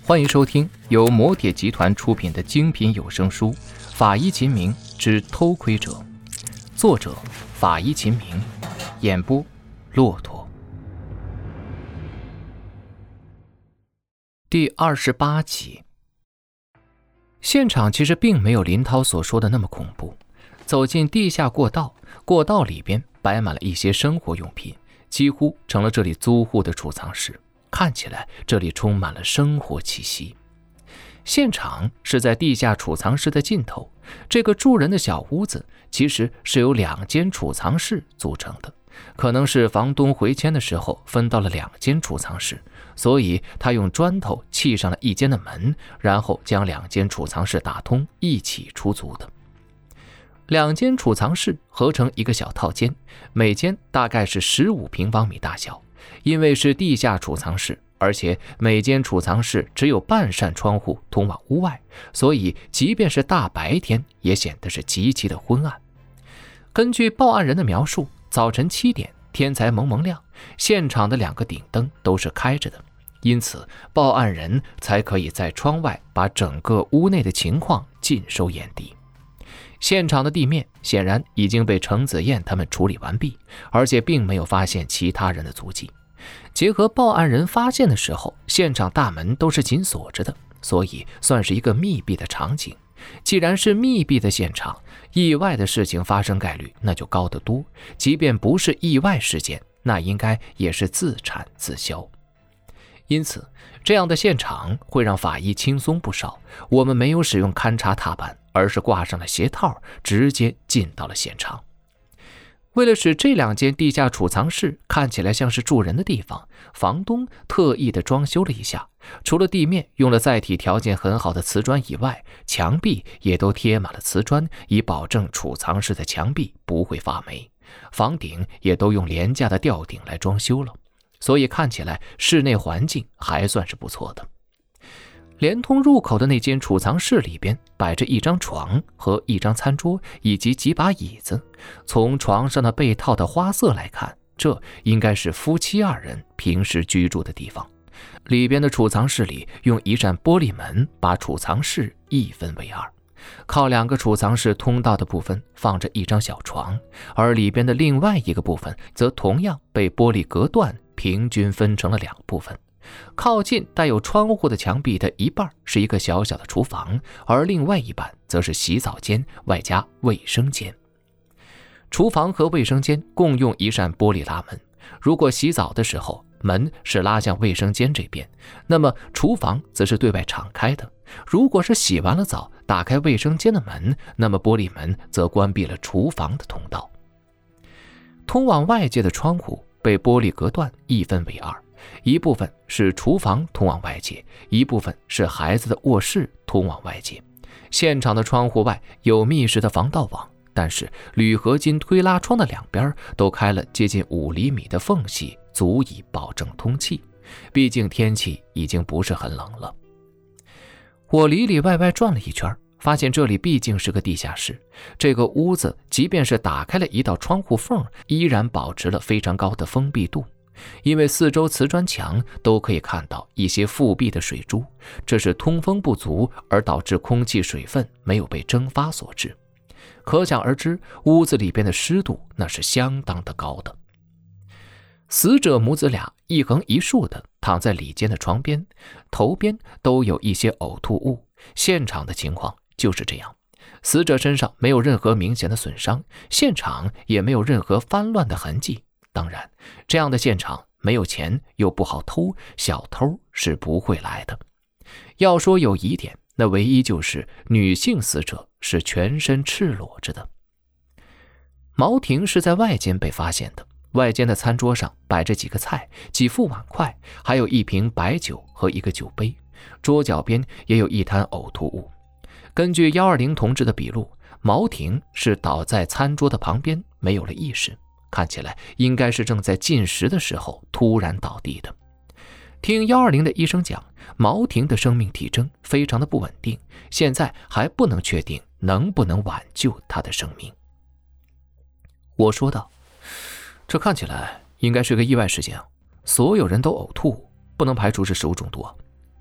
欢迎收听由摩铁集团出品的精品有声书《法医秦明之偷窥者》，作者法医秦明，演播骆驼。第28集。现场其实并没有林涛所说的那么恐怖。走进地下过道，过道里边摆满了一些生活用品，几乎成了这里租户的储藏室。看起来这里充满了生活气息。现场是在地下储藏室的尽头，这个住人的小屋子其实是由2间储藏室组成的，可能是房东回迁的时候分到了2间储藏室，所以他用砖头砌上了1间的门，然后将2间储藏室打通，一起出租的。2间储藏室合成一个小套间，每间大概是15平方米大小。因为是地下储藏室，而且每间储藏室只有半扇窗户通往屋外，所以即便是大白天也显得是极其的昏暗。根据报案人的描述，早晨7点，天才蒙蒙亮，现场的2个顶灯都是开着的，因此报案人才可以在窗外把整个屋内的情况尽收眼底。现场的地面显然已经被程子燕他们处理完毕，而且并没有发现其他人的足迹。结合报案人发现的时候，现场大门都是紧锁着的，所以算是一个密闭的场景。既然是密闭的现场，意外的事情发生概率那就高得多，即便不是意外事件，那应该也是自产自销。因此这样的现场会让法医轻松不少，我们没有使用勘察踏板，而是挂上了鞋套，直接进到了现场。为了使这2间地下储藏室看起来像是住人的地方，房东特意的装修了一下，除了地面用了载体条件很好的瓷砖以外，墙壁也都贴满了瓷砖，以保证储藏室的墙壁不会发霉。房顶也都用廉价的吊顶来装修了，所以看起来室内环境还算是不错的。连通入口的那间储藏室里边摆着1张床和1张餐桌以及几把椅子，从床上的被套的花色来看，这应该是夫妻2人平时居住的地方。里边的储藏室里用1扇玻璃门把储藏室一分为2，靠2个储藏室通道的部分放着1张小床，而里边的另外一个部分则同样被玻璃隔断，平均分成了2部分。靠近带有窗户的墙壁的一半是一个小小的厨房，而另外一半则是洗澡间外加卫生间。厨房和卫生间共用1扇玻璃拉门，如果洗澡的时候门是拉向卫生间这边，那么厨房则是对外敞开的。如果是洗完了澡打开卫生间的门，那么玻璃门则关闭了厨房的通道。通往外界的窗户被玻璃隔断，一分为2，一部分是厨房通往外界，一部分是孩子的卧室通往外界。现场的窗户外有密实的防盗网，但是铝合金推拉窗的2边都开了接近5厘米的缝隙，足以保证通气，毕竟天气已经不是很冷了。我里里外外转了一圈，发现这里毕竟是个地下室，这个屋子即便是打开了1道窗户缝，依然保持了非常高的封闭度。因为4周瓷砖墙都可以看到一些复壁的水珠，这是通风不足而导致空气水分没有被蒸发所致。可想而知，屋子里边的湿度那是相当的高的。死者母子俩一横一竖的躺在里间的床边，头边都有一些呕吐物。现场的情况就是这样，死者身上没有任何明显的损伤，现场也没有任何翻乱的痕迹。当然，这样的现场没有钱又不好偷，小偷是不会来的。要说有疑点，那唯一就是女性死者是全身赤裸着的。毛婷是在外间被发现的，外间的餐桌上摆着几个菜、几副碗筷，还有1瓶白酒和1个酒杯，桌角边也有一滩呕吐物。根据120同志的笔录，毛婷是倒在餐桌的旁边，没有了意识，看起来应该是正在进食的时候突然倒地的。听120的医生讲，毛婷的生命体征非常的不稳定，现在还不能确定能不能挽救她的生命。我说道，这看起来应该是个意外事件，所有人都呕吐，不能排除是食物中毒。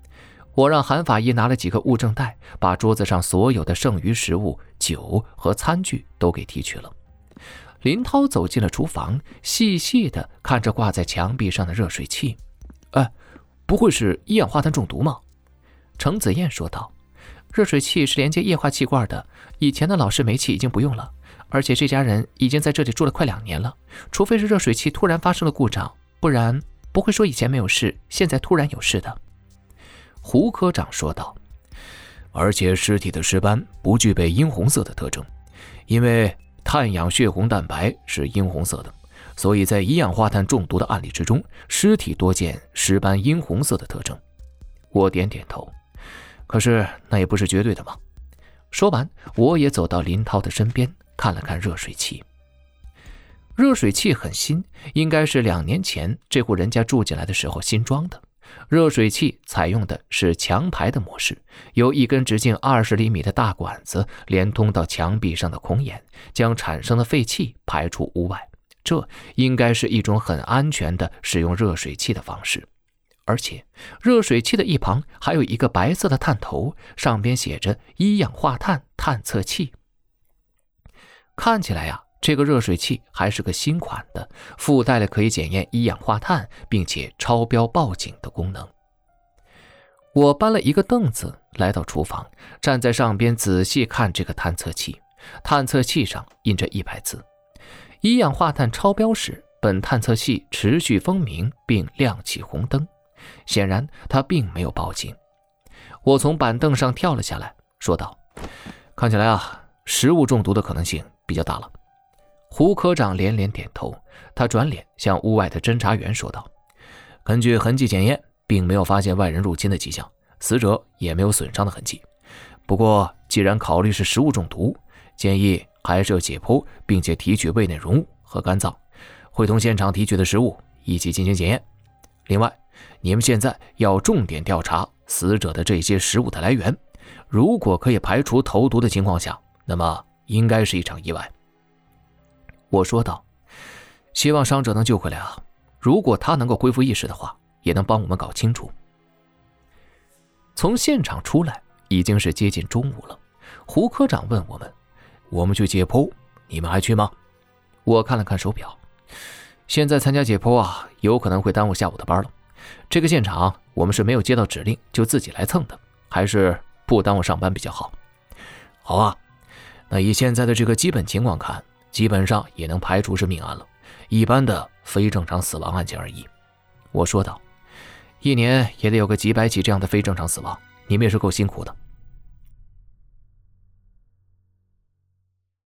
我让韩法医拿了几个物证袋，把桌子上所有的剩余食物、酒和餐具都给提取了。林涛走进了厨房，细细地看着挂在墙壁上的热水器。不会是一氧化碳中毒吗？程子燕说道。热水器是连接液化气罐的，以前的老式煤气已经不用了，而且这家人已经在这里住了快2年了，除非是热水器突然发生了故障，不然不会说以前没有事，现在突然有事的。胡科长说道。而且尸体的尸斑不具备殷红色的特征，因为碳氧血红蛋白是殷红色的，所以在一氧化碳中毒的案例之中，尸体多见尸斑殷红色的特征。我点点头，可是那也不是绝对的嘛。说完，我也走到林涛的身边，看了看热水器。热水器很新，应该是2年前这户人家住进来的时候新装的。热水器采用的是墙排的模式，由一根直径20厘米的大管子连通到墙壁上的孔眼，将产生的废气排出屋外。这应该是一种很安全的使用热水器的方式。而且热水器的一旁还有一个白色的探头，上边写着一氧化碳探测器。看起来呀，这个热水器还是个新款的，附带了可以检验一氧化碳并且超标报警的功能。我搬了一个凳子来到厨房，站在上边仔细看这个探测器。探测器上印着100字，一氧化碳超标时，本探测器持续蜂鸣并亮起红灯。显然他并没有报警。我从板凳上跳了下来，说道：看起来食物中毒的可能性比较大了。胡科长连连点头，他转脸向屋外的侦查员说道：根据痕迹检验，并没有发现外人入侵的迹象，死者也没有损伤的痕迹。不过既然考虑是食物中毒，建议还是要解剖并且提取胃内容物和肝脏，会同现场提取的食物一起进行检验。另外，你们现在要重点调查死者的这些食物的来源，如果可以排除投毒的情况下，那么应该是一场意外。我说道：希望伤者能救回来如果他能够恢复意识的话，也能帮我们搞清楚。从现场出来已经是接近中午了。胡科长问我们去解剖，你们还去吗？我看了看手表，现在参加解剖有可能会耽误下午的班了。这个现场我们是没有接到指令就自己来蹭的，还是不耽误上班比较好。好那以现在的这个基本情况看，基本上也能排除是命案了，一般的非正常死亡案件而已。我说道：1年也得有个几百起这样的非正常死亡，你们也是够辛苦的。